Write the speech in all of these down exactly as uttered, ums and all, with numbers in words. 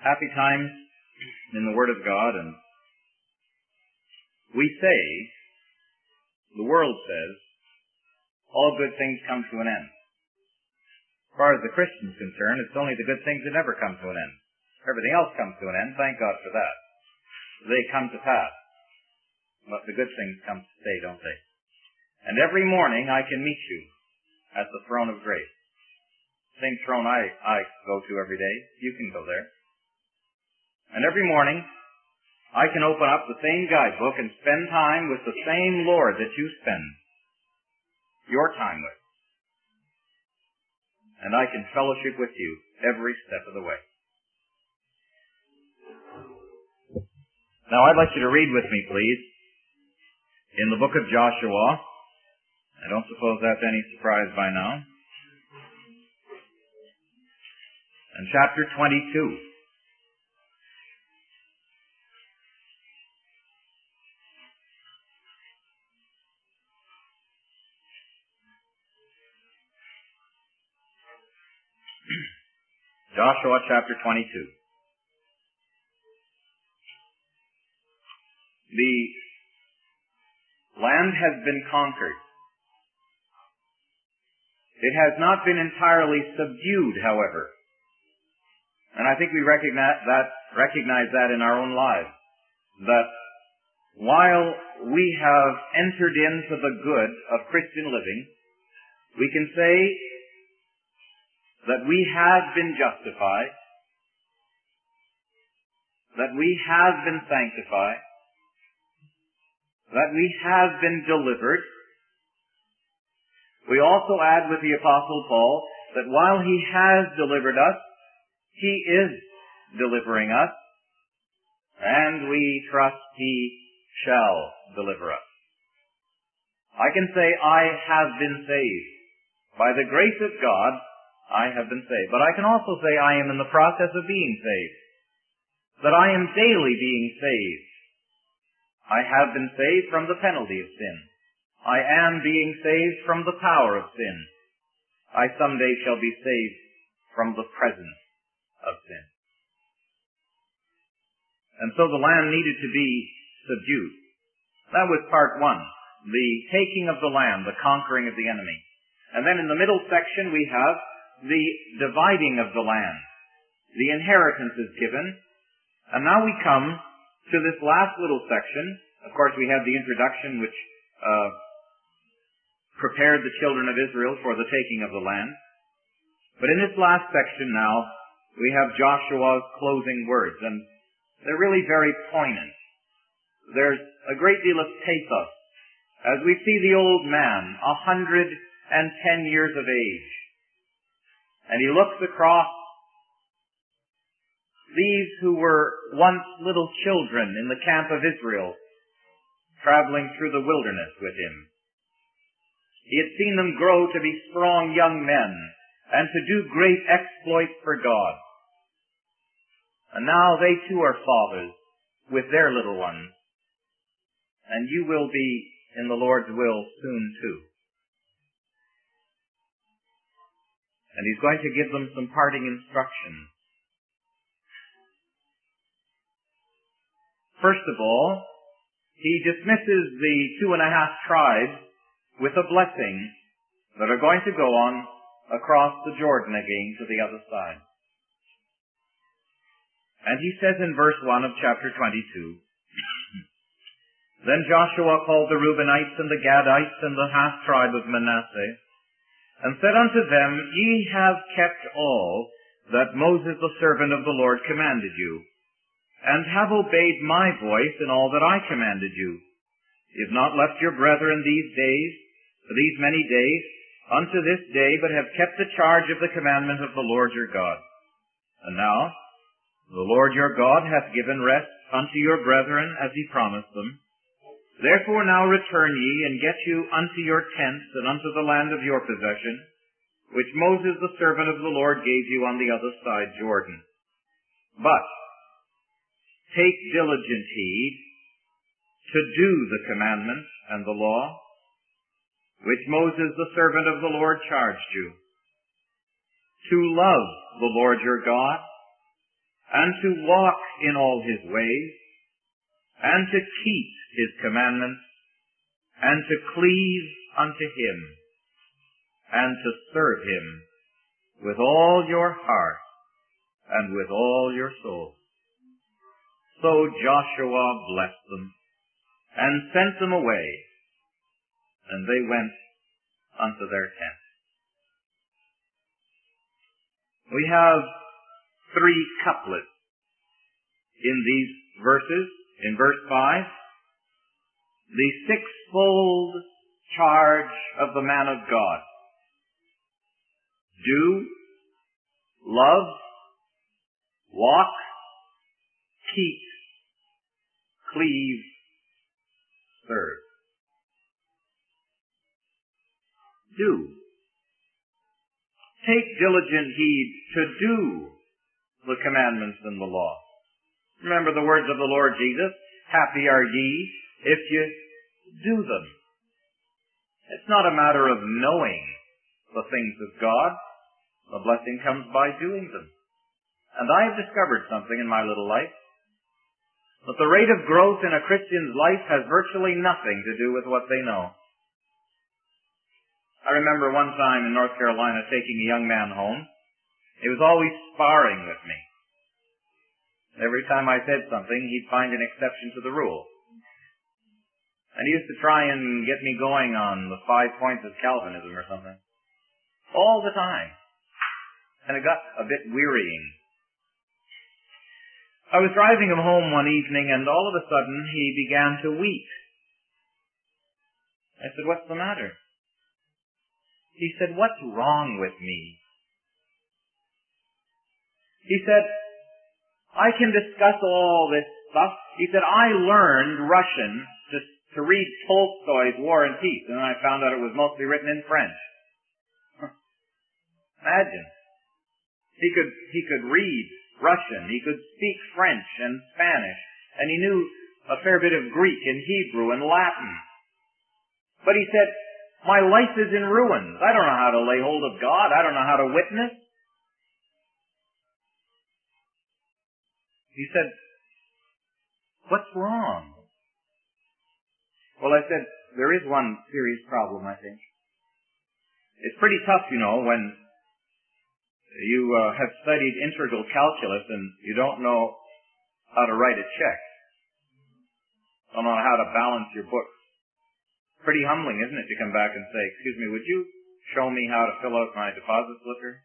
happy times in the Word of God, and we say, the world says, all good things come to an end. As far as the Christian's concerned, it's only the good things that never come to an end. Everything else comes to an end, thank God for that. They come to pass. But the good things come to stay, don't they? And every morning I can meet you at the throne of grace. Same throne I, I go to every day. You can go there. And every morning I can open up the same guidebook and spend time with the same Lord that you spend your time with. And I can fellowship with you every step of the way. Now I'd like you to read with me, please, in the book of Joshua. I don't suppose that's any surprise by now. And chapter twenty-two. Joshua chapter twenty-two. The land has been conquered. It has not been entirely subdued, however. And I think we recognize that, recognize that in our own lives. That while we have entered into the good of Christian living, we can say that we have been justified, that we have been sanctified, that we have been delivered. We also add with the Apostle Paul that while he has delivered us, he is delivering us, and we trust he shall deliver us. I can say I have been saved. By the grace of God, I have been saved. But I can also say I am in the process of being saved. That I am daily being saved. I have been saved from the penalty of sin. I am being saved from the power of sin. I someday shall be saved from the presence of sin. And so the land needed to be subdued. That was part one. The taking of the land, the conquering of the enemy. And then in the middle section we have the dividing of the land. The inheritance is given. And now we come to this last little section. Of course, we have the introduction which uh, prepared the children of Israel for the taking of the land. But in this last section now, we have Joshua's closing words, and they're really very poignant. There's a great deal of pathos as we see the old man, a hundred and ten years of age, and he looks across these who were once little children in the camp of Israel, traveling through the wilderness with him. He had seen them grow to be strong young men and to do great exploits for God. And now they too are fathers with their little ones. And you will be in the Lord's will soon too. And he's going to give them some parting instructions. First of all, he dismisses the two and a half tribes with a blessing that are going to go on across the Jordan again to the other side. And he says in verse one of chapter twenty-two, Then Joshua called the Reubenites and the Gadites and the half-tribe of Manasseh, and said unto them, Ye have kept all that Moses the servant of the Lord commanded you, and have obeyed my voice in all that I commanded you. Ye have not left your brethren these days, for these many days, unto this day, but have kept the charge of the commandment of the Lord your God. And now, the Lord your God hath given rest unto your brethren as he promised them. Therefore now return ye, and get you unto your tents, and unto the land of your possession, which Moses the servant of the Lord gave you on the other side Jordan. But take diligent heed to do the commandment and the law, which Moses the servant of the Lord charged you, to love the Lord your God, and to walk in all his ways, and to keep his commandments, and to cleave unto him, and to serve him with all your heart and with all your soul. So Joshua blessed them, and sent them away, and they went unto their tent. We have three couplets in these verses. In verse five, the sixfold charge of the man of God. Do, love, walk, keep, cleave, serve. Do. Take diligent heed to do the commandments and the law. Remember the words of the Lord Jesus, happy are ye if you do them. It's not a matter of knowing the things of God. The blessing comes by doing them. And I have discovered something in my little life, that the rate of growth in a Christian's life has virtually nothing to do with what they know. I remember one time in North Carolina taking a young man home. He was always sparring with me. Every time I said something, he'd find an exception to the rule. And he used to try and get me going on the five points of Calvinism or something. All the time. And it got a bit wearying. I was driving him home one evening, and all of a sudden he began to weep. I said, "What's the matter?" He said, "What's wrong with me?" He said, "I can discuss all this stuff." He said, "I learned Russian to, to read Tolstoy's War and Peace, and then I found out it was mostly written in French." Imagine. He could, he could read Russian, he could speak French and Spanish, and he knew a fair bit of Greek and Hebrew and Latin. But he said, "My life is in ruins. I don't know how to lay hold of God. I don't know how to witness." He said, "What's wrong?" Well, I said, there is one serious problem, I think. It's pretty tough, you know, when you uh, have studied integral calculus and you don't know how to write a check. Don't know how to balance your books. Pretty humbling, isn't it, to come back and say, "Excuse me, would you show me how to fill out my deposit slitter?"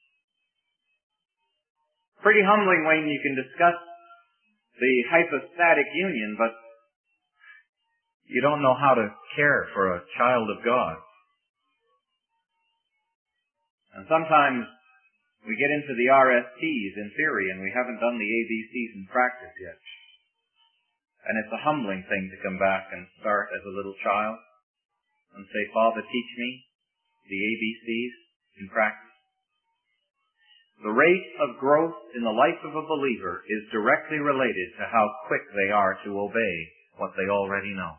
Pretty humbling when you can discuss the hypostatic union, but you don't know how to care for a child of God. And sometimes we get into the R S Ts in theory and we haven't done the A B Cs in practice yet. And it's a humbling thing to come back and start as a little child and say, "Father, teach me the A B Cs in practice." The rate of growth in the life of a believer is directly related to how quick they are to obey what they already know.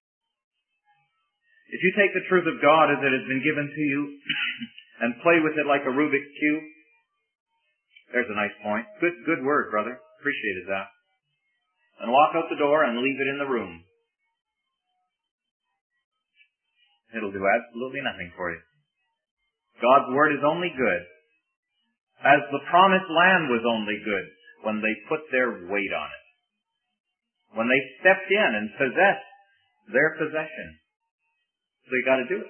If you take the truth of God as it has been given to you and play with it like a Rubik's Cube, there's a nice point. Good, good word, brother. Appreciated that. And walk out the door and leave it in the room. It'll do absolutely nothing for you. God's word is only good, as the promised land was only good when they put their weight on it. When they stepped in and possessed their possession. So you got to do it.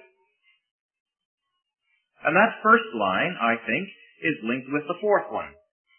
And that first line, I think, is linked with the fourth one.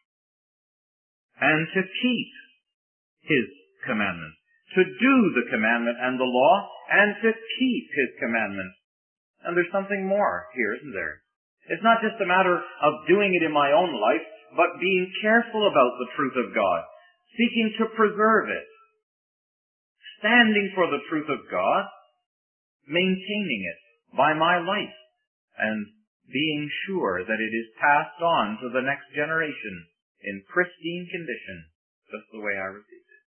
And to keep his commandment. To do the commandment and the law, and to keep his commandment. And there's something more here, isn't there? It's not just a matter of doing it in my own life, but being careful about the truth of God, seeking to preserve it, standing for the truth of God, maintaining it by my life, and being sure that it is passed on to the next generation in pristine condition, just the way I received it.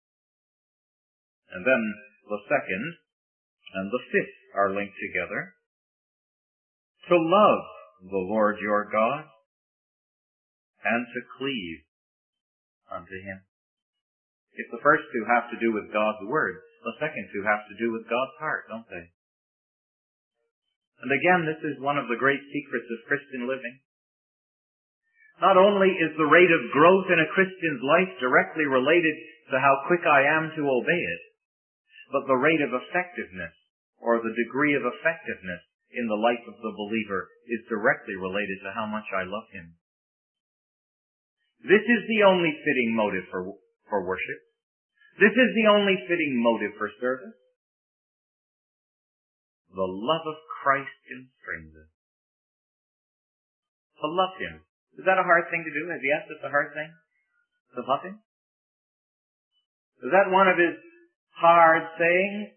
And then the second and the fifth are linked together. To love the Lord your God, and to cleave unto Him. If the first two have to do with God's Word, the second two have to do with God's heart, don't they? And again, this is one of the great secrets of Christian living. Not only is the rate of growth in a Christian's life directly related to how quick I am to obey it, but the rate of effectiveness, or the degree of effectiveness in the life of the believer, is directly related to how much I love Him. This is the only fitting motive for, for worship. This is the only fitting motive for service. The love of Christ constrains us. To love Him. Is that a hard thing to do? Yes, it's a hard thing. To love Him? Is that one of His hard sayings?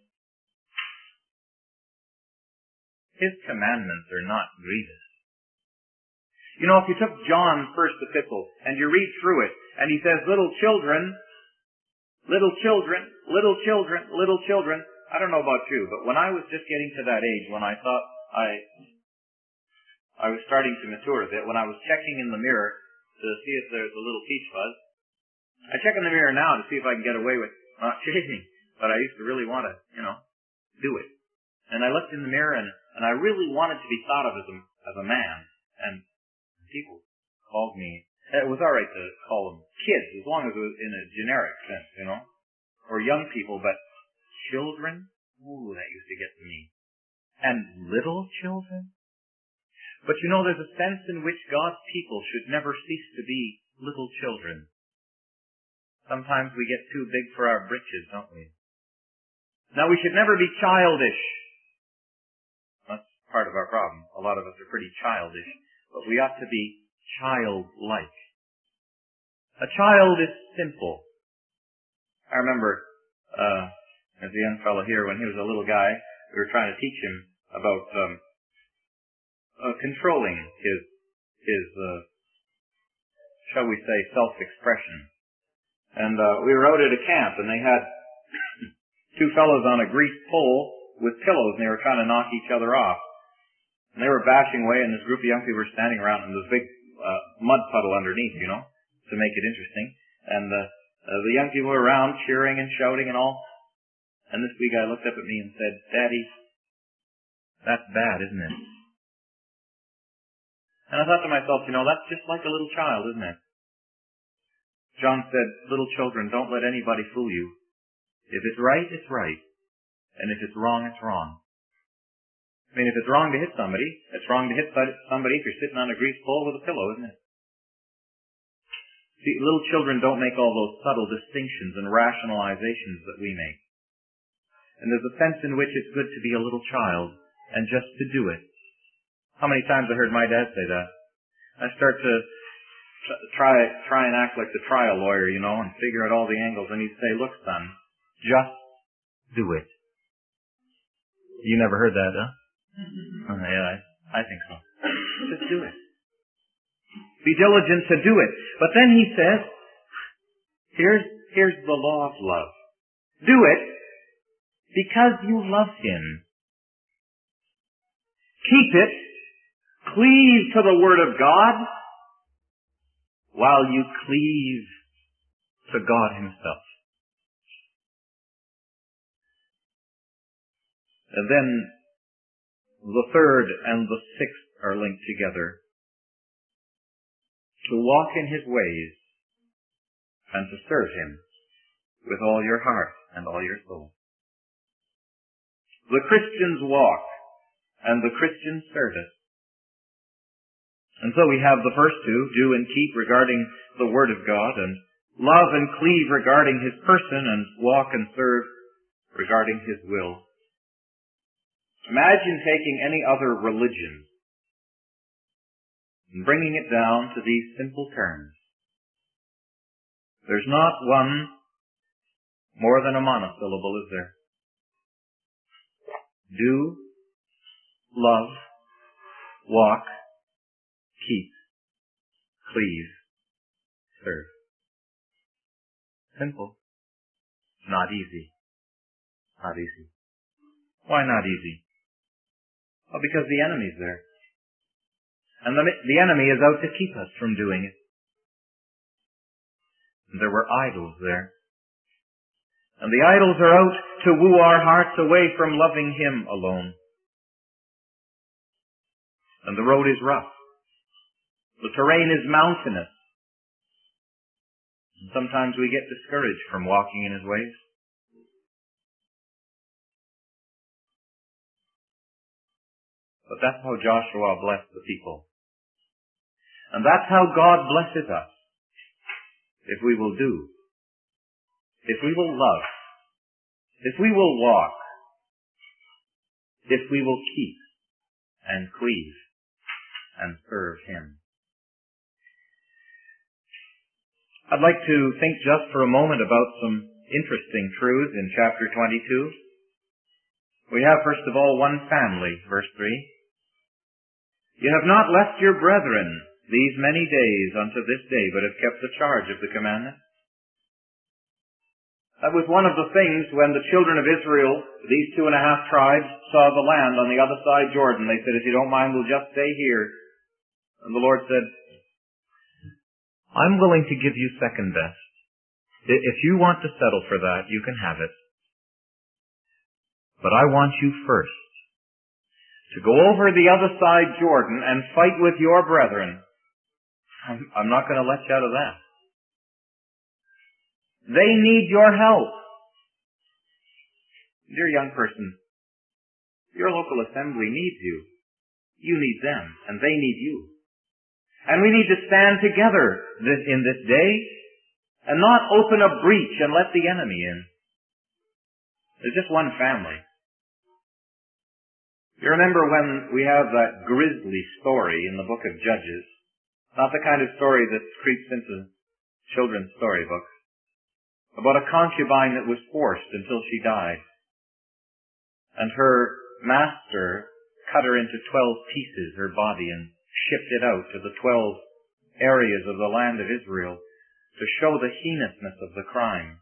His commandments are not grievous. You know, if you took John's first epistle and you read through it, and he says, little children, little children, little children, little children. I don't know about you, but when I was just getting to that age, when I thought I I was starting to mature a bit, when I was checking in the mirror to see if there's a little peach fuzz, I check in the mirror now to see if I can get away with not shaving, but I used to really want to, you know, do it. And I looked in the mirror, and, and I really wanted to be thought of as a, as a man, and people called me, it was alright to call them kids, as long as it was in a generic sense, you know, or young people, but children, ooh, that used to get to me. And little children? But you know, there's a sense in which God's people should never cease to be little children. Sometimes we get too big for our britches, don't we? Now, we should never be childish. That's part of our problem. A lot of us are pretty childish. But we ought to be childlike. A child is simple. I remember, uh, as a young fellow here, when he was a little guy, we were trying to teach him about um, uh, controlling his, his, uh, shall we say, self-expression. And uh, we were out at a camp, and they had two fellows on a greased pole with pillows, and they were trying to knock each other off. And they were bashing away, and this group of young people were standing around, and there was a big uh, mud puddle underneath, you know, to make it interesting. And uh, uh, the young people were around cheering and shouting and all. And this wee guy looked up at me and said, Daddy, that's bad, isn't it? And I thought to myself, you know, that's just like a little child, isn't it? John said, little children, don't let anybody fool you. If it's right, it's right. And if it's wrong, it's wrong. I mean, if it's wrong to hit somebody, it's wrong to hit somebody if you're sitting on a grease pole with a pillow, isn't it? See, little children don't make all those subtle distinctions and rationalizations that we make. And there's a sense in which it's good to be a little child and just to do it. How many times I heard my dad say that? I start to try try and act like the trial lawyer, you know, and figure out all the angles, and he'd say, look, son, just do it. You never heard that, huh? Oh, yeah, I, I think so. Just do it. Be diligent to do it. But then he says, here's, here's the law of love. Do it because you love Him. Keep it. Cleave to the Word of God while you cleave to God Himself. And then the third and the sixth are linked together. To walk in His ways and to serve Him with all your heart and all your soul. The Christian's walk and the Christian's service. And so we have the first two, do and keep regarding the Word of God, and love and cleave regarding His person, and walk and serve regarding His will. Imagine taking any other religion and bringing it down to these simple terms. There's not one more than a monosyllable, is there? Do, love, walk, keep, cleave, serve. Simple. Not easy. Not easy. Why not easy? Well, because the enemy's there. And the, the enemy is out to keep us from doing it. And there were idols there. And the idols are out to woo our hearts away from loving Him alone. And the road is rough. The terrain is mountainous. And sometimes we get discouraged from walking in His ways. But that's how Joshua blessed the people. And that's how God blesses us. If we will do. If we will love. If we will walk. If we will keep and cleave and serve Him. I'd like to think just for a moment about some interesting truths in chapter twenty-two. We have, first of all, one family, verse three. You have not left your brethren these many days unto this day, but have kept the charge of the commandment. That was one of the things when the children of Israel, these two and a half tribes, saw the land on the other side Jordan. They said, if you don't mind, we'll just stay here. And the Lord said, I'm willing to give you second best. If you want to settle for that, you can have it. But I want you first to go over the other side Jordan and fight with your brethren. I'm, I'm not going to let you out of that. They need your help. Dear young person, your local assembly needs you. You need them, and they need you. And we need to stand together this, in this day and not open a breach and let the enemy in. There's just one family. You remember when we have that grisly story in the book of Judges, not the kind of story that creeps into children's storybooks, about a concubine that was forced until she died. And her master cut her into twelve pieces, her body, and shipped it out to the twelve areas of the land of Israel to show the heinousness of the crime.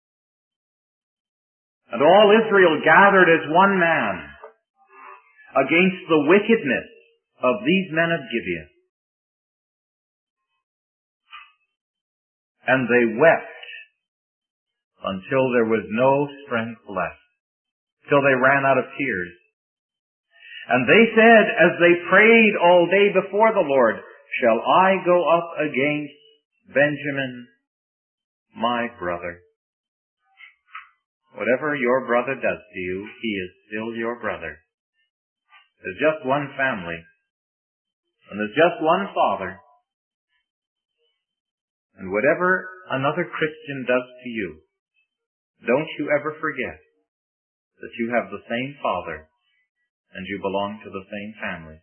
And all Israel gathered as one man against the wickedness of these men of Gibeah. And they wept until there was no strength left, till they ran out of tears. And they said, as they prayed all day before the Lord, shall I go up against Benjamin, my brother? Whatever your brother does to you, he is still your brother. There's just one family, and there's just one Father. And whatever another Christian does to you, don't you ever forget that you have the same Father and you belong to the same family.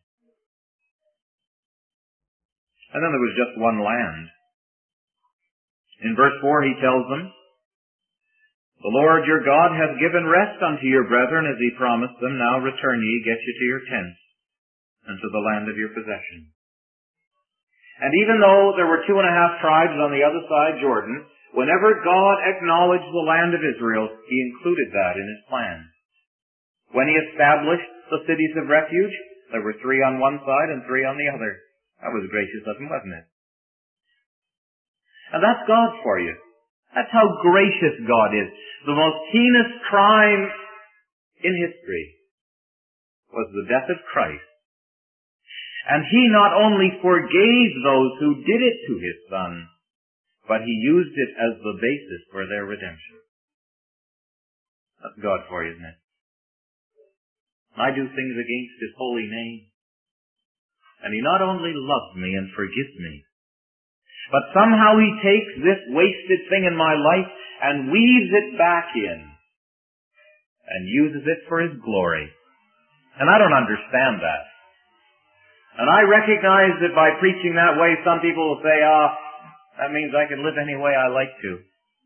And then there was just one land. In verse four he tells them, the Lord your God hath given rest unto your brethren as he promised them. Now return ye, get you to your tents, and to the land of your possession. And even though there were two and a half tribes on the other side Jordan, whenever God acknowledged the land of Israel, he included that in his plan. When he established the cities of refuge, there were three on one side and three on the other. That was gracious of him, wasn't it? And that's God for you. That's how gracious God is. The most heinous crime in history was the death of Christ. And he not only forgave those who did it to his Son, but he used it as the basis for their redemption. That's God for you, isn't it? I do things against his holy name. And he not only loves me and forgives me, but somehow he takes this wasted thing in my life and weaves it back in and uses it for his glory. And I don't understand that. And I recognize that by preaching that way, some people will say, ah, that means I can live any way I like to.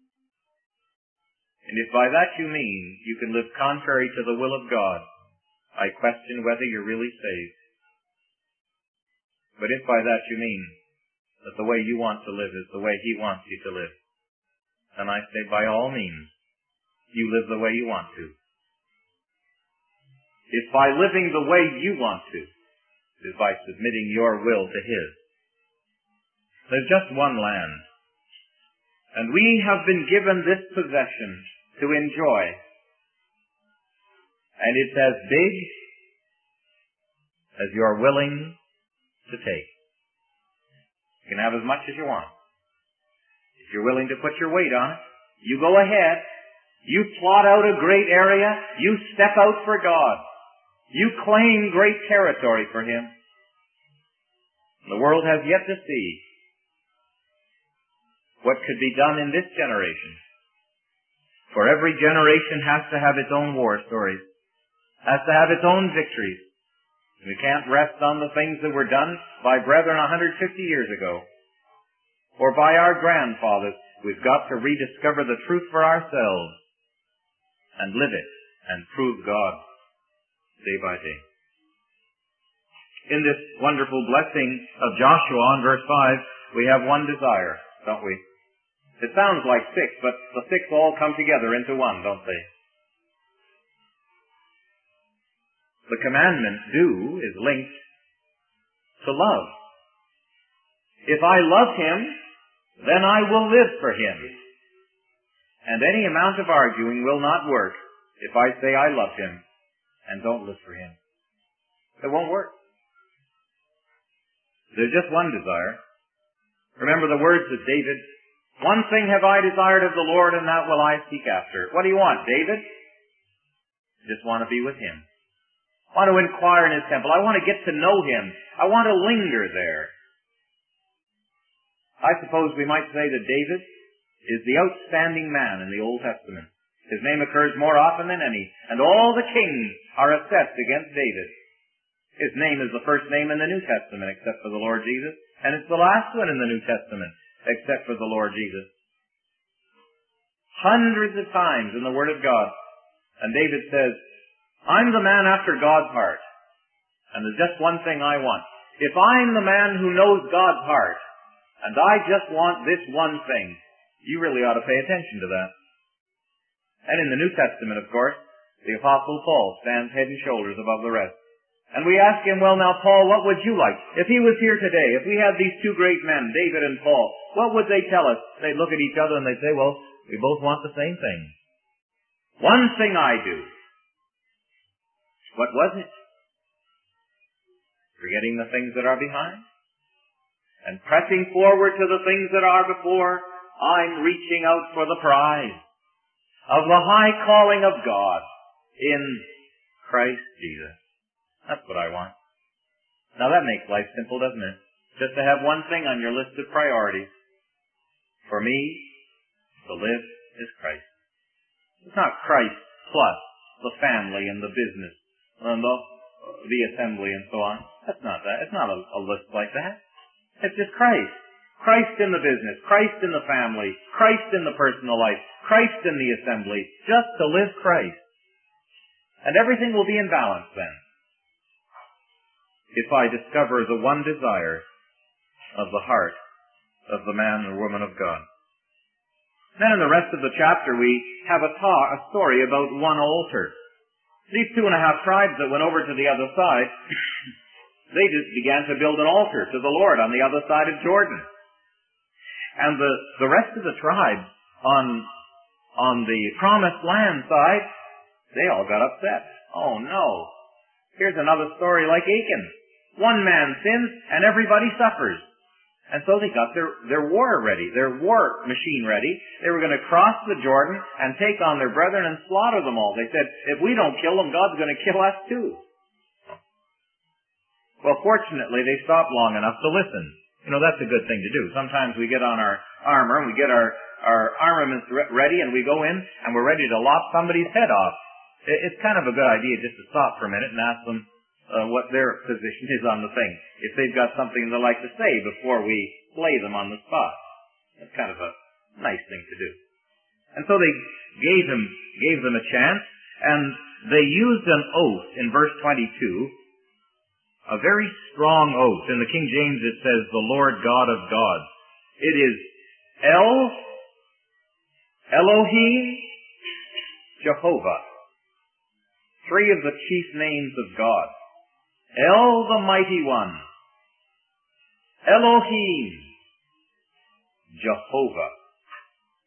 And if by that you mean you can live contrary to the will of God, I question whether you're really saved. But if by that you mean that the way you want to live is the way he wants you to live, then I say by all means, you live the way you want to. If by living the way you want to is by submitting your will to his. There's just one land, And we have been given this possession to enjoy. And it's as big as you are willing to take. You can have as much as you want. If you're willing to put your weight on it, you go ahead. You plot out a great area. You step out for God. You claim great territory for Him. The world has yet to see what could be done in this generation. For every generation has to have its own war stories, has to have its own victories. We can't rest on the things that were done by brethren one hundred fifty years ago, or by our grandfathers. We've got to rediscover the truth for ourselves and live it and prove God day by day. In this wonderful blessing of Joshua on verse five, we have one desire, don't we? It sounds like six, but the six all come together into one, don't they? The commandment, do, is linked to love. If I love Him, then I will live for Him. And any amount of arguing will not work if I say I love Him and don't live for Him. It won't work. There's just one desire. Remember the words of David. One thing have I desired of the Lord, and that will I seek after. What do you want, David? Just want to be with Him. I want to inquire in His temple. I want to get to know Him. I want to linger there. I suppose we might say that David is the outstanding man in the Old Testament. His name occurs more often than any, and all the kings are assessed against David. His name is the first name in the New Testament except for the Lord Jesus, and it's the last one in the New Testament except for the Lord Jesus. Hundreds of times in the Word of God. And David says, I'm the man after God's heart, and there's just one thing I want. If I'm the man who knows God's heart, and I just want this one thing, you really ought to pay attention to that. And in the New Testament, of course, the Apostle Paul stands head and shoulders above the rest. And we ask him, well now, Paul, what would you like? If he was here today, if we had these two great men, David and Paul, what would they tell us? They'd look at each other and they'd say, well, we both want the same thing. One thing I do. What was it? Forgetting the things that are behind and pressing forward to the things that are before, I'm reaching out for the prize of the high calling of God in Christ Jesus. That's what I want. Now that makes life simple, doesn't it? Just to have one thing on your list of priorities. For me, to live is Christ. It's not Christ plus the family and the business and the, the assembly and so on. That's not that. It's not a, a list like that. It's just Christ. Christ in the business, Christ in the family, Christ in the personal life, Christ in the assembly. Just to live Christ. And everything will be in balance then. If I discover the one desire of the heart of the man or woman of God. Then in the rest of the chapter we have a, ta- a story about one altar. These two and a half tribes that went over to the other side, they just began to build an altar to the Lord on the other side of Jordan. And the, the rest of the tribes on, on the promised land side, they all got upset. Oh no. Here's another story like Achan. One man sins and everybody suffers. And so they got their, their war ready, their war machine ready. They were going to cross the Jordan and take on their brethren and slaughter them all. They said, if we don't kill them, God's going to kill us too. Well, fortunately, they stopped long enough to listen. You know, that's a good thing to do. Sometimes we get on our armor and we get our, our armaments re- ready and we go in and we're ready to lop somebody's head off. It's kind of a good idea just to stop for a minute and ask them uh, what their position is on the thing. If they've got something they'd like to say before we slay them on the spot. That's kind of a nice thing to do. And so they gave him, gave them a chance, and they used an oath in verse twenty-two, a very strong oath. In the King James it says, the Lord God of gods. It is El, Elohim, Jehovah. Three of the chief names of God. El, the mighty one. Elohim, Jehovah.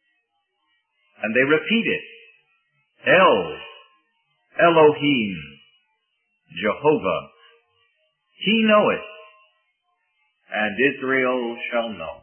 And they repeat it. El, Elohim, Jehovah. He knoweth, and Israel shall know.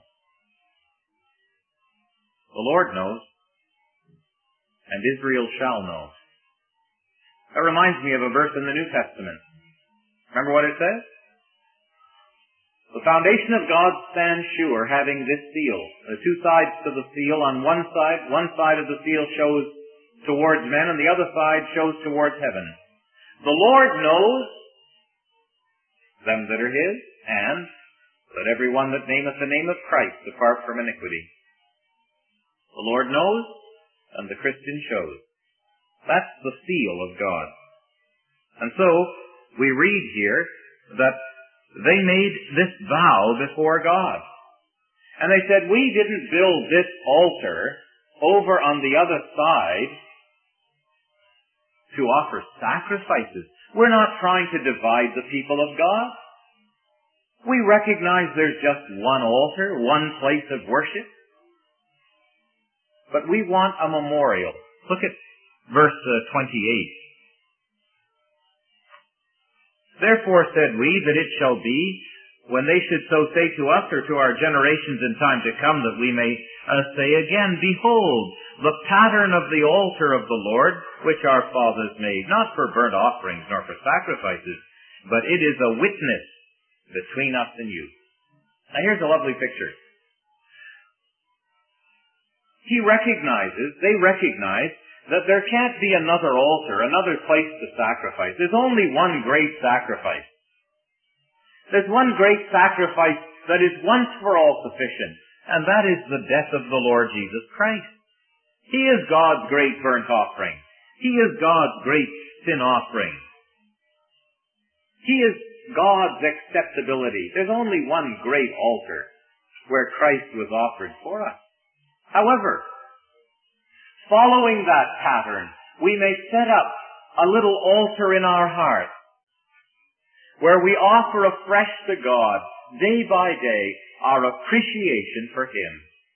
The Lord knows, and Israel shall know. That reminds me of a verse in the New Testament. Remember what it says? The foundation of God stands sure, having this seal. There are two sides to the seal. On one side, one side of the seal shows towards men, and the other side shows towards heaven. The Lord knows them that are his, and let every one that nameth the name of Christ depart from iniquity. The Lord knows, and the Christian shows. That's the seal of God. And so, we read here that they made this vow before God. And they said, we didn't build this altar over on the other side to offer sacrifices. We're not trying to divide the people of God. We recognize there's just one altar, one place of worship. But we want a memorial. Look at verse uh, twenty-eight. Therefore said we that it shall be, when they should so say to us or to our generations in time to come, that we may uh, say again, behold, the pattern of the altar of the Lord, which our fathers made, not for burnt offerings nor for sacrifices, but it is a witness between us and you. Now here's a lovely picture. He recognizes, they recognize, that there can't be another altar, another place to sacrifice. There's only one great sacrifice. There's one great sacrifice that is once for all sufficient, and that is the death of the Lord Jesus Christ. He is God's great burnt offering. He is God's great sin offering. He is God's acceptability. There's only one great altar where Christ was offered for us. However, following that pattern, we may set up a little altar in our heart where we offer afresh to God, day by day, our appreciation for Him.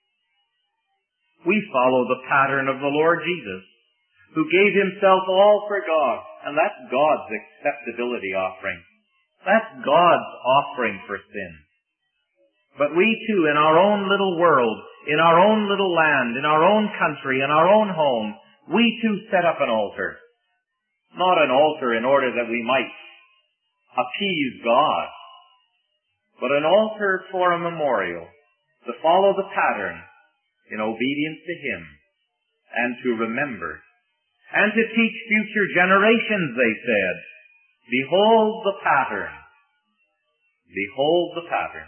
We follow the pattern of the Lord Jesus, who gave Himself all for God, and that's God's acceptability offering. That's God's offering for sin. But we too, in our own little world, in our own little land, in our own country, in our own home, we too set up an altar. Not an altar in order that we might appease God, but an altar for a memorial, to follow the pattern in obedience to Him, and to remember, and to teach future generations, they said, behold the pattern. Behold the pattern.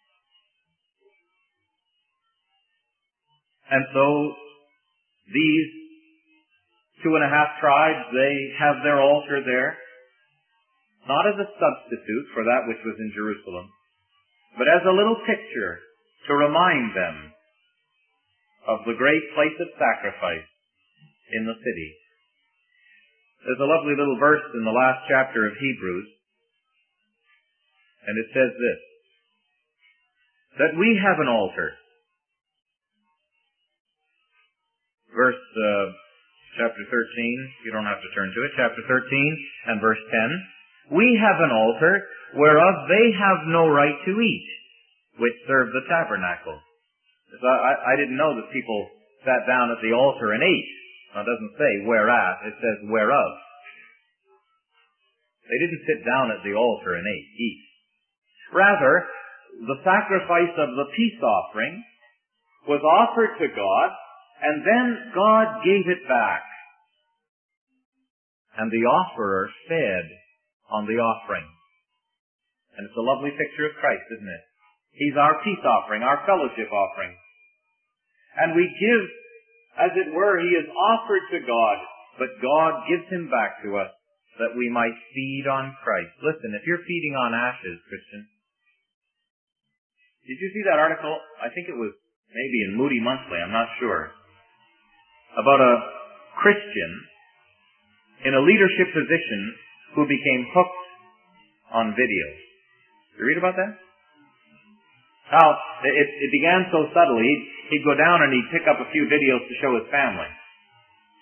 And so, these two and a half tribes, they have their altar there, not as a substitute for that which was in Jerusalem, but as a little picture to remind them of the great place of sacrifice in the city. There's a lovely little verse in the last chapter of Hebrews, and it says this, that we have an altar. Verse, uh, chapter thirteen, you don't have to turn to it, chapter thirteen and verse ten. We have an altar whereof they have no right to eat, which serve the tabernacle. So I, I didn't know that people sat down at the altar and ate. Now, it doesn't say whereat, it says whereof. They didn't sit down at the altar and ate, eat. Rather, the sacrifice of the peace offering was offered to God, and then God gave it back. And the offerer fed on the offering. And it's a lovely picture of Christ, isn't it? He's our peace offering, our fellowship offering. And we give, as it were, He is offered to God, but God gives Him back to us that we might feed on Christ. Listen, if you're feeding on ashes, Christian, did you see that article? I think it was maybe in Moody Monthly, I'm not sure, about a Christian in a leadership position who became hooked on videos. Did you read about that? How it, it began so subtly, he'd, he'd go down and he'd pick up a few videos to show his family.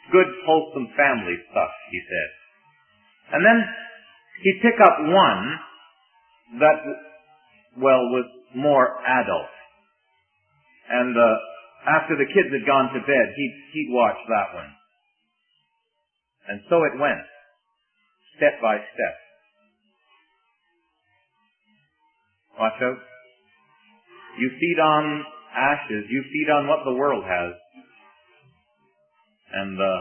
good, wholesome family stuff, he said. And then he'd pick up one that, well, was more adult. And uh, after the kids had gone to bed, he'd, he'd watch that one. And so it went, step by step. Watch out. You feed on ashes, you feed on what the world has. And uh,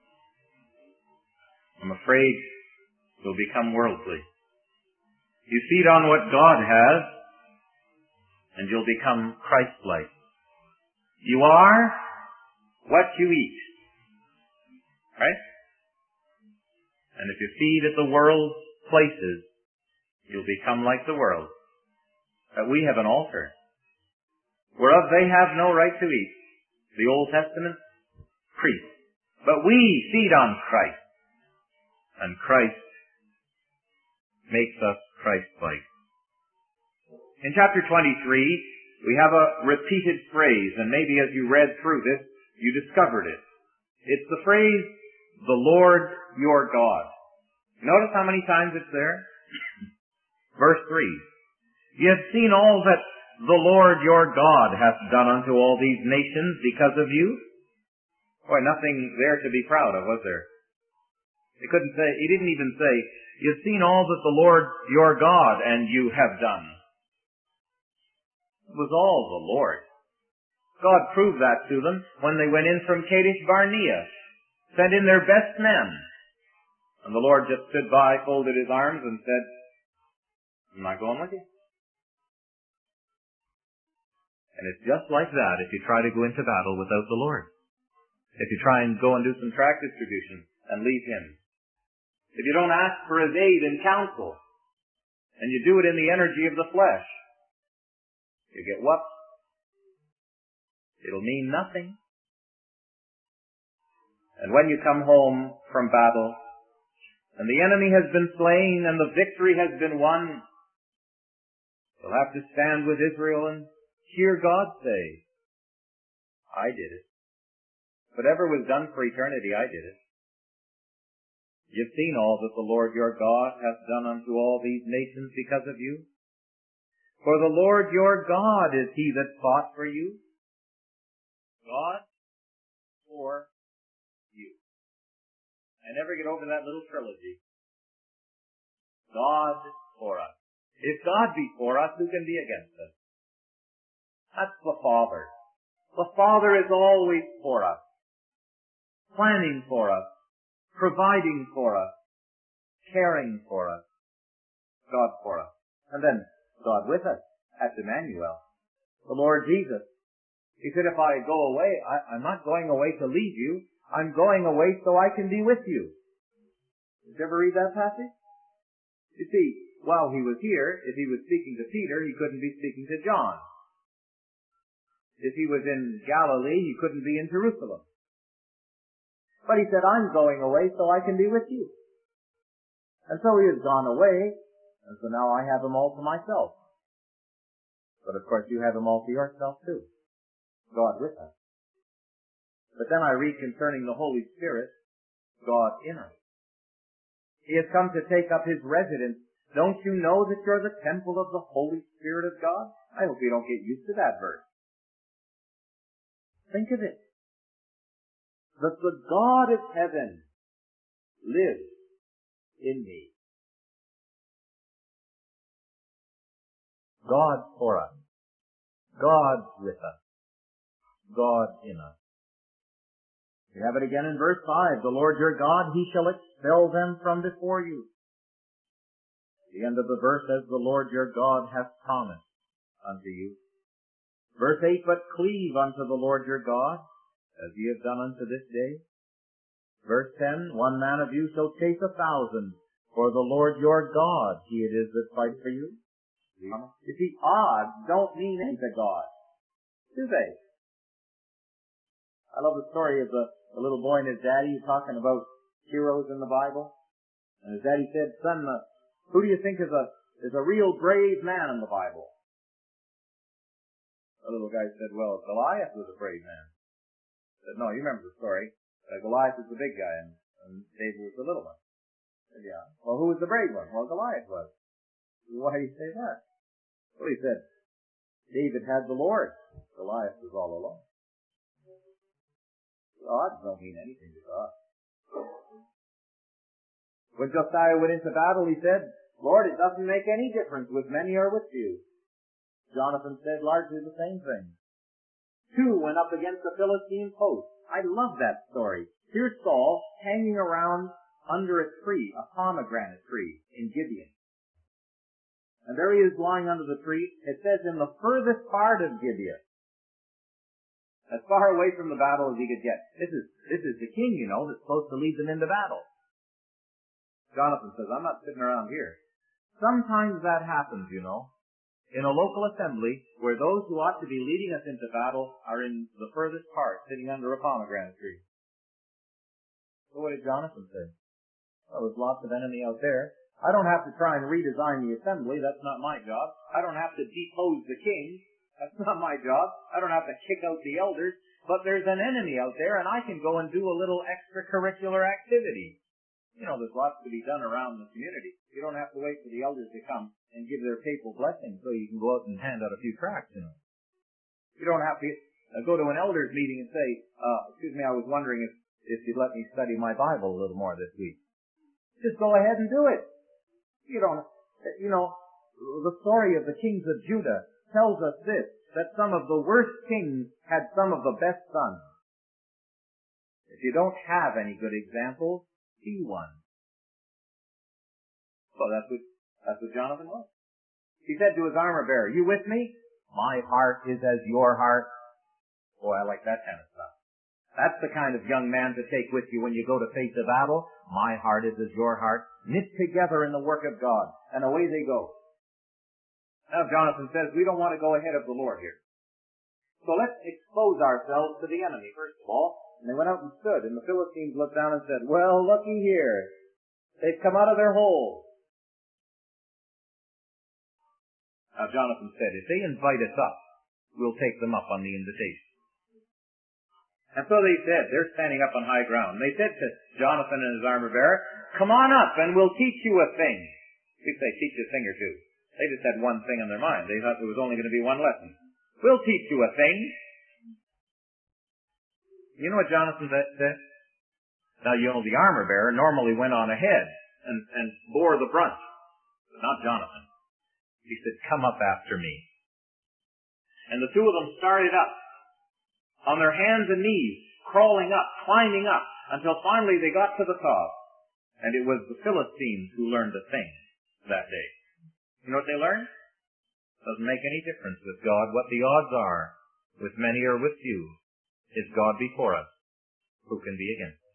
I'm afraid you'll become worldly. You feed on what God has, and you'll become Christ-like. You are what you eat. Right? And if you feed at the world's places, you'll become like the world. But we have an altar, whereof they have no right to eat. The Old Testament, priests. But we feed on Christ. And Christ makes us Christ-like. In chapter twenty-three, we have a repeated phrase, and maybe as you read through this, you discovered it. It's the phrase, the Lord your God. Notice how many times it's there? Verse three. You have seen all that the Lord your God hath done unto all these nations because of you. Boy, nothing there to be proud of, was there? He couldn't say, he didn't even say, you've seen all that the Lord your God and you have done. It was all the Lord. God proved that to them when they went in from Kadesh Barnea, sent in their best men. And the Lord just stood by, folded his arms, and said, I'm not going with you. And it's just like that if you try to go into battle without the Lord. If you try and go and do some tract distribution and leave him. If you don't ask for his aid and counsel, and you do it in the energy of the flesh, you get what? It'll mean nothing. And when you come home from battle, and the enemy has been slain, and the victory has been won, you'll have to stand with Israel and hear God say, I did it. Whatever was done for eternity, I did it. You've seen all that the Lord your God hath done unto all these nations because of you. For the Lord your God is he that fought for you. God for you. I never get over that little trilogy. God for us. If God be for us, who can be against us? That's the Father. The Father is always for us. Planning for us. Providing for us. Caring for us. God for us. And then God with us. That's Emmanuel. The Lord Jesus. He said, if I go away, I, I'm not going away to leave you. I'm going away so I can be with you. Did you ever read that passage? You see, while he was here, if he was speaking to Peter, he couldn't be speaking to John. If he was in Galilee, he couldn't be in Jerusalem. But he said, I'm going away so I can be with you. And so he has gone away, and so now I have him all to myself. But of course you have him all to yourself too. God with us. But then I read concerning the Holy Spirit, God in us. He has come to take up his residence. Don't you know that you're the temple of the Holy Spirit of God? I hope you don't get used to that verse. Think of it. That the God of heaven lives in me. God for us. God with us. God in us. We have it again in verse five. The Lord your God, he shall expel them from before you. The end of the verse says, the Lord your God hath promised unto you. Verse eight, but cleave unto the Lord your God, as ye have done unto this day. Verse ten, one man of you shall chase a thousand, for the Lord your God, he it is that fights for you. You see, odds don't mean anything to God, do they? I love the story of the, the little boy and his daddy talking about heroes in the Bible. And his daddy said, son, uh, who do you think is a is a real brave man in the Bible? The little guy said, well, Goliath was a brave man. He said, no, you remember the story. Uh, Goliath is the big guy, and, and David was the little one. Said, yeah. Well, who was the brave one? Well, Goliath was. Why do you say that? Well, he said, David had the Lord. Goliath was all alone. The odds don't mean anything to God. When Josiah went into battle, he said, Lord, it doesn't make any difference with many or with few. Jonathan said largely the same thing. Two went up against the Philistine host. I love that story. Here's Saul hanging around under a tree, a pomegranate tree in Gibeon. And there he is lying under the tree. It says in the furthest part of Gibeon. As far away from the battle as he could get. This is, this is the king, you know, that's supposed to lead them into battle. Jonathan says, I'm not sitting around here. Sometimes that happens, you know. In a local assembly, where those who ought to be leading us into battle are in the furthest part, sitting under a pomegranate tree. So what did Jonathan say? Well, there's lots of enemy out there. I don't have to try and redesign the assembly. That's not my job. I don't have to depose the king. That's not my job. I don't have to kick out the elders. But there's an enemy out there, and I can go and do a little extracurricular activity. You know, there's lots to be done around the community. You don't have to wait for the elders to come and give their papal blessing so you can go out and hand out a few tracts, you know. You don't have to uh, go to an elders meeting and say, uh, excuse me, I was wondering if, if you'd let me study my Bible a little more this week. Just go ahead and do it. You don't, you know, the story of the kings of Judah tells us this, that some of the worst kings had some of the best sons. If you don't have any good examples, be one. So that's what, that's what Jonathan was. He said to his armor bearer, you with me? My heart is as your heart. Boy, I like that kind of stuff. That's the kind of young man to take with you when you go to face a battle. My heart is as your heart, knit together in the work of God. And away they go. Now Jonathan says, we don't want to go ahead of the Lord here. So let's expose ourselves to the enemy, first of all. And they went out and stood, and the Philistines looked down and said, well, looky here. They've come out of their hole. Now Jonathan said, if they invite us up, we'll take them up on the invitation. And so they said, they're standing up on high ground. They said to Jonathan and his armor bearer, come on up and we'll teach you a thing. If they teach you a thing or two. They just had one thing in their mind. They thought there was only going to be one lesson. We'll teach you a thing. You know what Jonathan said? Now, you know, the armor bearer normally went on ahead and, and bore the brunt. But not Jonathan. He said, come up after me. And the two of them started up on their hands and knees, crawling up, climbing up, until finally they got to the top. And it was the Philistines who learned a thing that day. You know what they learned? Doesn't make any difference with God what the odds are, with many or with few. Is God before us? Who can be against us?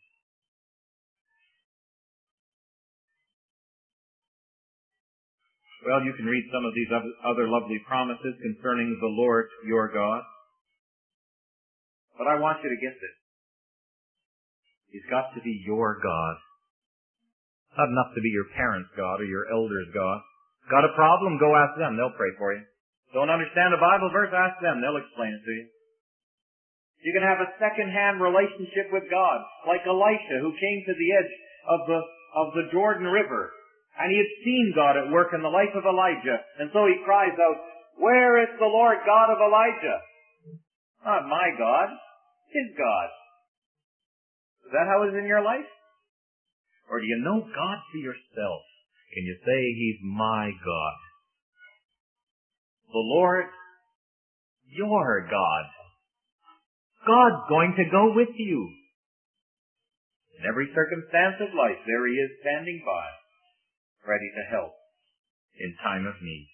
Well, you can read some of these other lovely promises concerning the Lord your God. But I want you to get this. He's got to be your God. Not enough to be your parents' God or your elders' God. Got a problem? Go ask them. They'll pray for you. Don't understand a Bible verse? Ask them. They'll explain it to you. You can have a second-hand relationship with God, like Elisha, who came to the edge of the, of the Jordan River. And he had seen God at work in the life of Elijah. And so he cries out, where is the Lord God of Elijah? Not my God. His God. Is that how it is in your life? Or do you know God for yourself? Can you say He's my God? The Lord, your God. God's going to go with you. In every circumstance of life, there He is standing by, ready to help in time of need.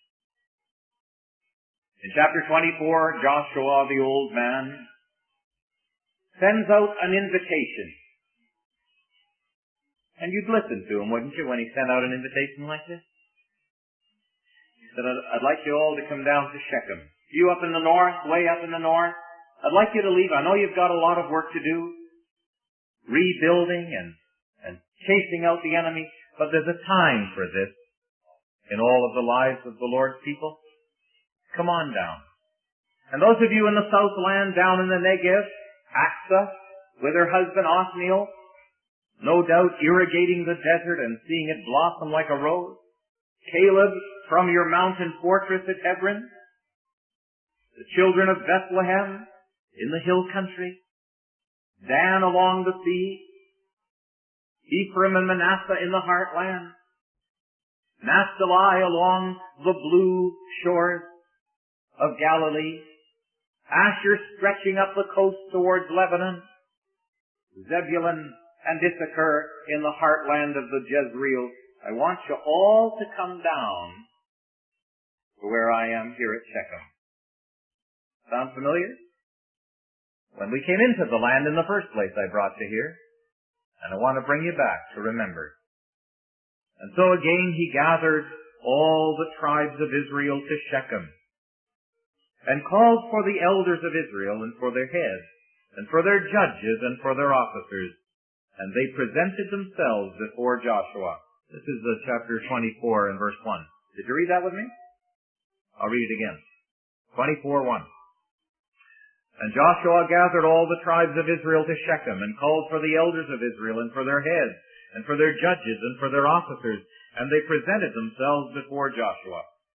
In chapter twenty-four, Joshua, the old man, sends out an invitation. And you'd listen to him, wouldn't you, when he sent out an invitation like this? He said, I'd like you all to come down to Shechem. You up in the north, way up in the north, I'd like you to leave. I know you've got a lot of work to do, rebuilding and, and chasing out the enemy, but there's a time for this in all of the lives of the Lord's people. Come on down. And those of you in the southland, down in the Negev, Aqsa, with her husband Othniel, no doubt irrigating the desert and seeing it blossom like a rose. Caleb from your mountain fortress at Hebron. The children of Bethlehem in the hill country. Dan along the sea. Ephraim and Manasseh in the heartland. Naphtali along the blue shores of Galilee. Asher stretching up the coast towards Lebanon. Zebulun and Issachar in the heartland of the Jezreel. I want you all to come down to where I am here at Shechem. Sound familiar? When we came into the land in the first place, I brought you here. And I want to bring you back to remember. And so again he gathered all the tribes of Israel to Shechem, and called for the elders of Israel, and for their heads, and for their judges, and for their officers. And they presented themselves before Joshua. This is the chapter twenty-four and verse one. Did you read that with me? I'll read it again. twenty-four one. And Joshua gathered all the tribes of Israel to Shechem, and called for the elders of Israel, and for their heads, and for their judges, and for their officers. And they presented themselves before Joshua.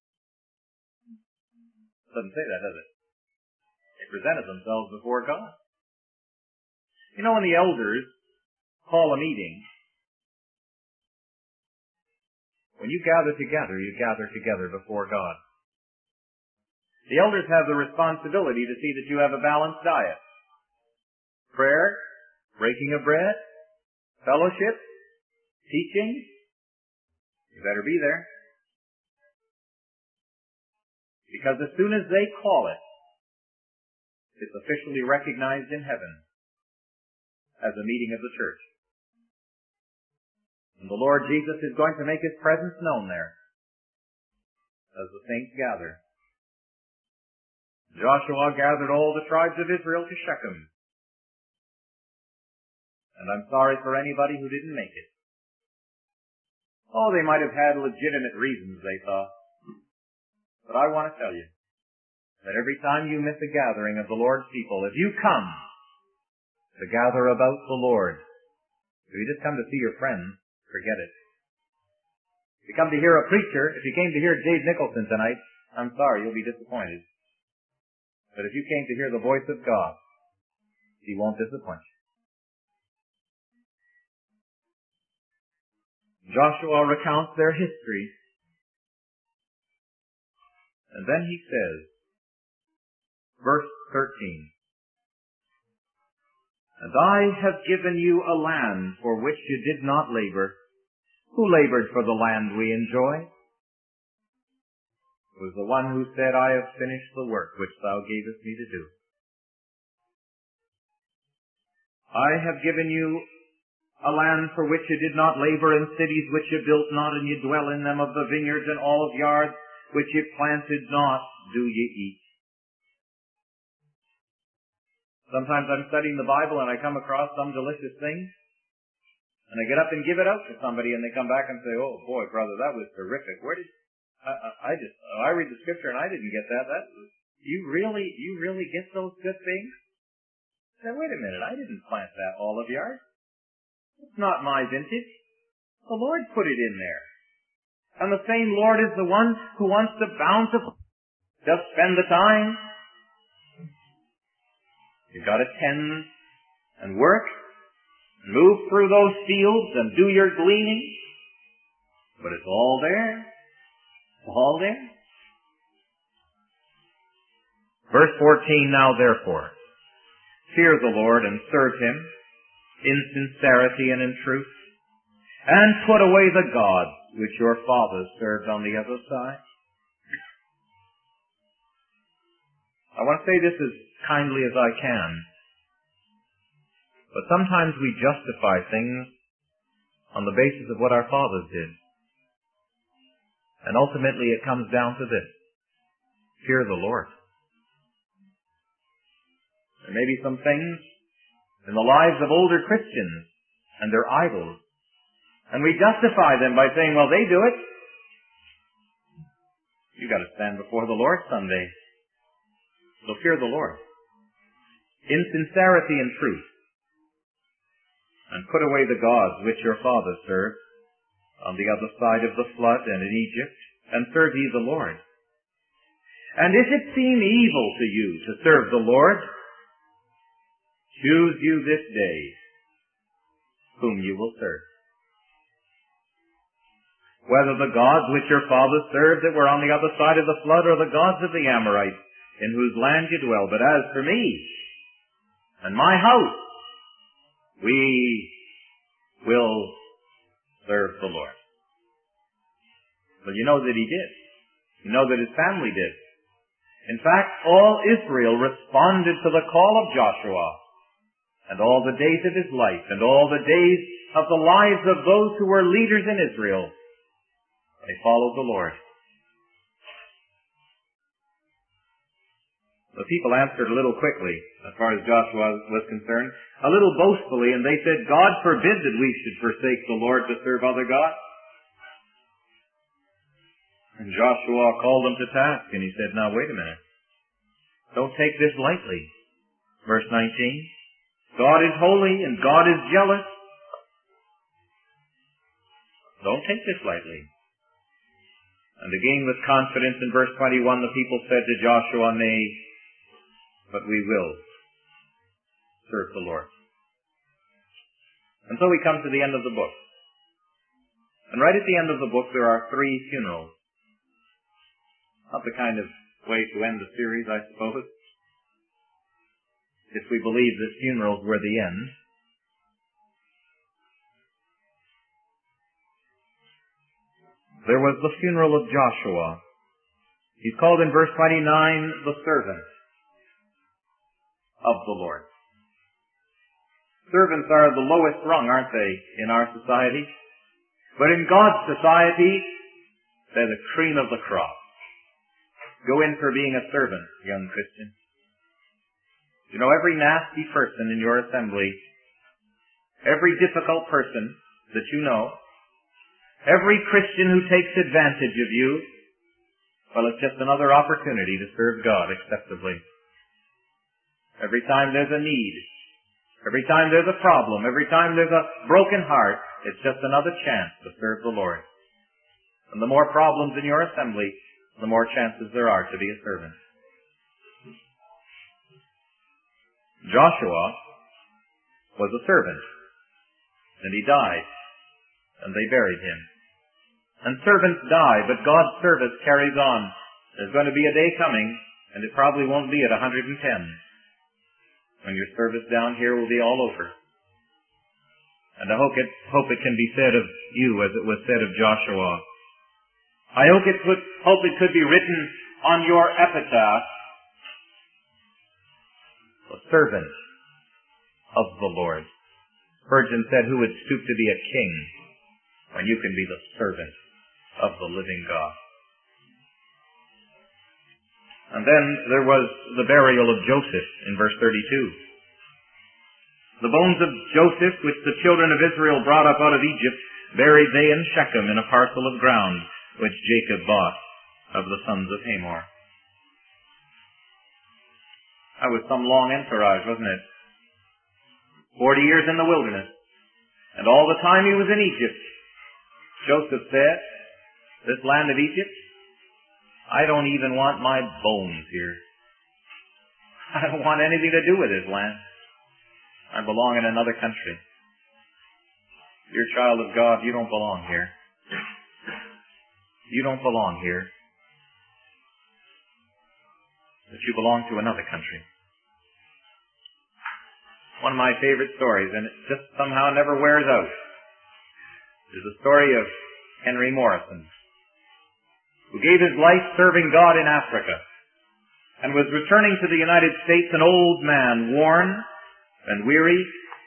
Doesn't say that, does it? They presented themselves before God. You know, when the elders call a meeting, when you gather together, you gather together before God. The elders have the responsibility to see that you have a balanced diet. Prayer, breaking of bread, fellowship, teaching. You better be there. Because as soon as they call it, it's officially recognized in heaven as a meeting of the church. And the Lord Jesus is going to make His presence known there as the saints gather. Joshua gathered all the tribes of Israel to Shechem. And I'm sorry for anybody who didn't make it. Oh, they might have had legitimate reasons, they thought. But I want to tell you that every time you miss a gathering of the Lord's people, if you come to gather about the Lord, if you just come to see your friends, forget it. If you come to hear a preacher, if you came to hear Dave Nicholson tonight, I'm sorry, you'll be disappointed. But if you came to hear the voice of God, He won't disappoint you. Joshua recounts their history. And then he says, verse thirteen, And I have given you a land for which you did not labor. Who labored for the land we enjoy? It was the one who said, I have finished the work which thou gavest me to do. I have given you a land for which you did not labor, and cities which you built not, and you dwell in them, of the vineyards and olive yards which you planted not, do ye eat. Sometimes I'm studying the Bible and I come across some delicious thing, and I get up and give it out to somebody, and they come back and say, oh boy, brother, that was terrific. Where did I, I, I just, I read the scripture and I didn't get that. That you really, you really get those good things? I said, wait a minute, I didn't plant that olive yard. It's not my vintage. The Lord put it in there. And the same Lord is the one who wants to bountifully just spend the time. You've got to tend and work, and move through those fields and do your gleaning. But it's all there. All there. Verse fourteen, Now therefore, fear the Lord and serve Him in sincerity and in truth, and put away the gods which your fathers served on the other side. I want to say this as kindly as I can, but sometimes we justify things on the basis of what our fathers did. And ultimately it comes down to this: fear the Lord. There may be some things in the lives of older Christians and their idols, and we justify them by saying, well, they do it. You've got to stand before the Lord someday. So fear the Lord. In sincerity and truth. and put away the gods which your fathers served on the other side of the flood and in Egypt, and serve ye the Lord. And if it seem evil to you to serve the Lord, choose you this day whom you will serve. Whether the gods which your fathers served that were on the other side of the flood, or the gods of the Amorites in whose land you dwell. But as for me and my house, we will serve the Lord. Well, you know that he did. You know that his family did. In fact, all Israel responded to the call of Joshua, and all the days of his life, and all the days of the lives of those who were leaders in Israel, they followed the Lord. The people answered a little quickly, as far as Joshua was concerned, a little boastfully, and they said, God forbid that we should forsake the Lord to serve other gods. And Joshua called them to task, and he said, now wait a minute. Don't take this lightly. Verse nineteen, God is holy and God is jealous. Don't take this lightly. And again with confidence in verse twenty-one, the people said to Joshua, nay, but we will serve the Lord. And so we come to the end of the book. And right at the end of the book there are three funerals. Not the kind of way to end the series, I suppose, if we believe that funerals were the end. There was the funeral of Joshua. He's called in verse twenty-nine the servant of the Lord. Servants are the lowest rung, aren't they, in our society? But in God's society, they're the cream of the crop. Go in for being a servant, young Christian. You know, every nasty person in your assembly, every difficult person that you know, every Christian who takes advantage of you, well, it's just another opportunity to serve God acceptably. Every time there's a need, every time there's a problem, every time there's a broken heart, it's just another chance to serve the Lord. And the more problems in your assembly, the more chances there are to be a servant. Joshua was a servant, and he died, and they buried him. And servants die, but God's service carries on. There's going to be a day coming, and it probably won't be at one hundred ten, when your service down here will be all over. And I hope it, hope it can be said of you as it was said of Joshua. I hope it, could, hope it could be written on your epitaph, the servant of the Lord. Spurgeon said, who would stoop to be a king when you can be the servant of the living God? And then there was the burial of Joseph in verse thirty-two. The bones of Joseph, which the children of Israel brought up out of Egypt, buried they in Shechem in a parcel of ground, which Jacob bought of the sons of Hamor. That was some long entourage, wasn't it? Forty years in the wilderness. And all the time he was in Egypt, Joseph said, this land of Egypt, I don't even want my bones here. I don't want anything to do with this land. I belong in another country. You're a child of God, you don't belong here. You don't belong here, but you belong to another country. One of my favorite stories, and it just somehow never wears out, is the story of Henry Morrison, who gave his life serving God in Africa, and was returning to the United States an old man, worn and weary,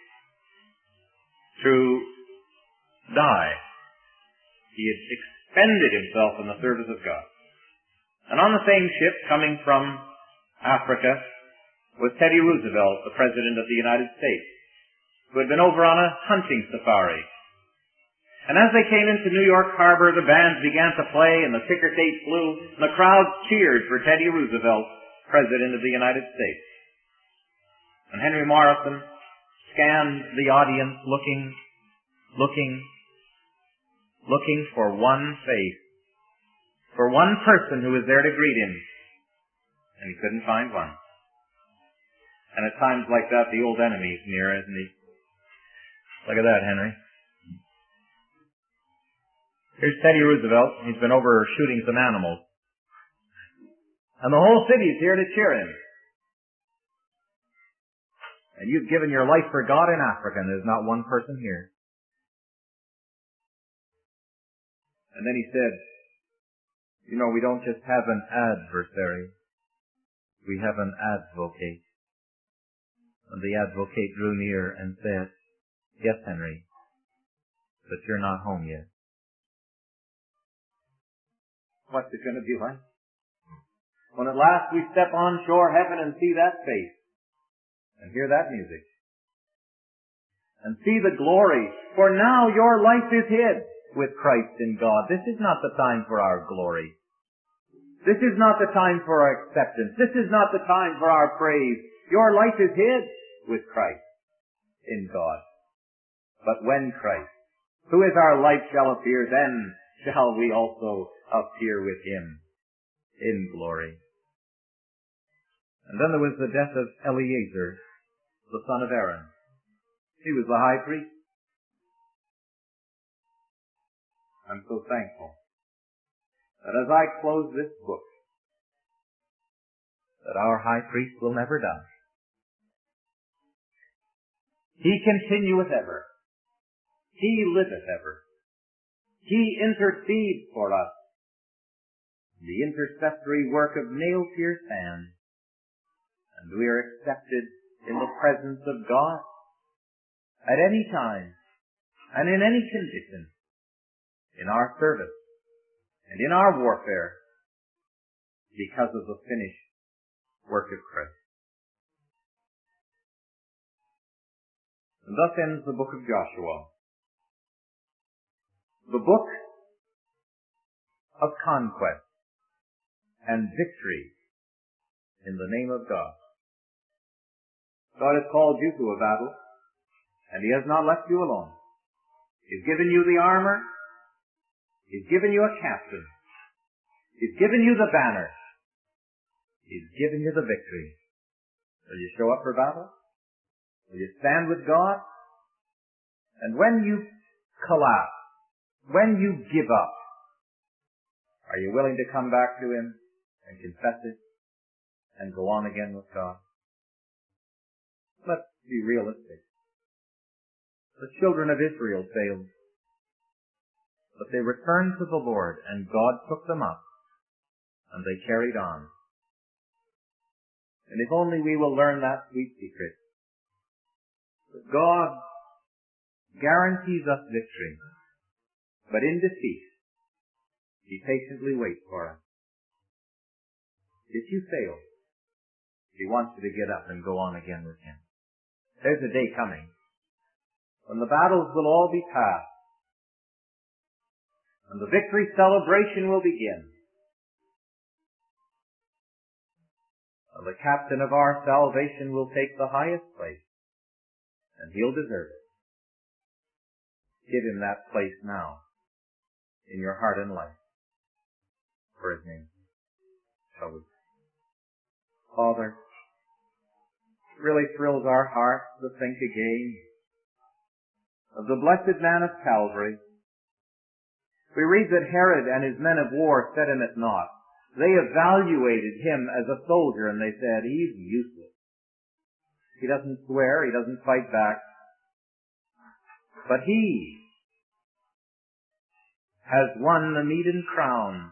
to die. He had expended himself in the service of God. And on the same ship, coming from Africa, was Teddy Roosevelt, the President of the United States, who had been over on a hunting safari. And as they came into New York Harbor, the bands began to play and the ticker tape flew, and the crowd cheered for Teddy Roosevelt, President of the United States. And Henry Morrison scanned the audience looking, looking, looking for one face, for one person who was there to greet him. And he couldn't find one. And at times like that, the old enemy's near, isn't he? Look at that, Henry. Here's Teddy Roosevelt. He's been over shooting some animals. And the whole city's here to cheer him. And you've given your life for God in Africa, and there's not one person here. And then he said, you know, we don't just have an adversary. We have an advocate. And the advocate drew near and said, yes, Henry, but you're not home yet. What's it going to be like? When at last we step on shore heaven and see that face, and hear that music, and see the glory, for now your life is hid with Christ in God. This is not the time for our glory. This is not the time for our acceptance. This is not the time for our praise. Your life is hid with Christ in God. But when Christ, who is our life, shall appear, then shall we also appear with him in glory. And then there was the death of Eleazar, the son of Aaron. He was the high priest. I'm so thankful that as I close this book, that our high priest will never die. He continueth ever. He liveth ever. He intercedes for us. The intercessory work of nail-pierced hands. And we are accepted in the presence of God at any time and in any condition, in our service and in our warfare, because of the finished work of Christ. And thus ends the book of Joshua. The book of conquest and victory in the name of God. God has called you to a battle, and he has not left you alone. He's given you the armor. He's given you a captain. He's given you the banner. He's given you the victory. Will you show up for battle? Will you stand with God? And when you collapse, when you give up, are you willing to come back to him and confess it and go on again with God? Let's be realistic. The children of Israel failed, but they returned to the Lord, and God took them up, and they carried on. And if only we will learn that sweet secret, that God guarantees us victory, but in defeat, he patiently waits for us. If you fail, he wants you to get up and go on again with him. There's a day coming when the battles will all be past, and the victory celebration will begin. And the captain of our salvation will take the highest place, and he'll deserve it. Give him that place now in your heart and life for his name. Shall we? Father, it really thrills our hearts to think again of the blessed man of Calvary. We read that Herod and his men of war set him at naught. They evaluated him as a soldier, and they said, he's useless. He doesn't swear, he doesn't fight back. But he has won the Medan crown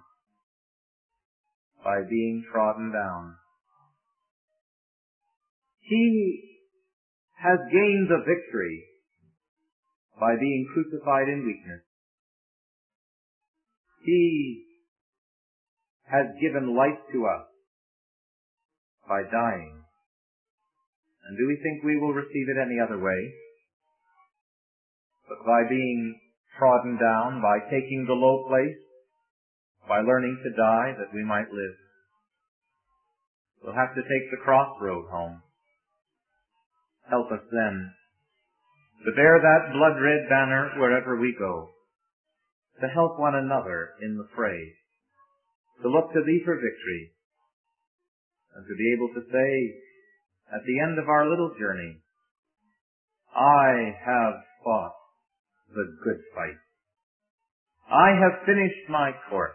by being trodden down. He has gained the victory by being crucified in weakness. He has given life to us by dying. And do we think we will receive it any other way? But by being trodden down, by taking the low place, by learning to die that we might live. We'll have to take the crossroad home. Help us then to bear that blood-red banner wherever we go, to help one another in the fray, to look to Thee for victory, and to be able to say at the end of our little journey, I have fought the good fight. I have finished my course.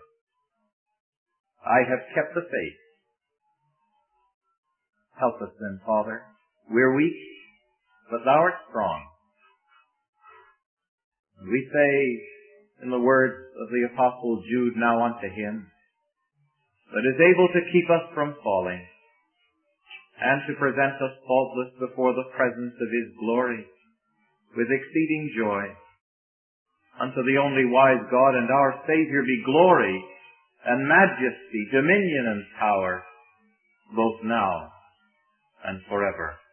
I have kept the faith. Help us then, Father. We're weak, but Thou art strong. We say in the words of the Apostle Jude now unto Him, that is able to keep us from falling, and to present us faultless before the presence of His glory, with exceeding joy. Unto the only wise God and our Savior be glory and majesty, dominion and power, both now and forever.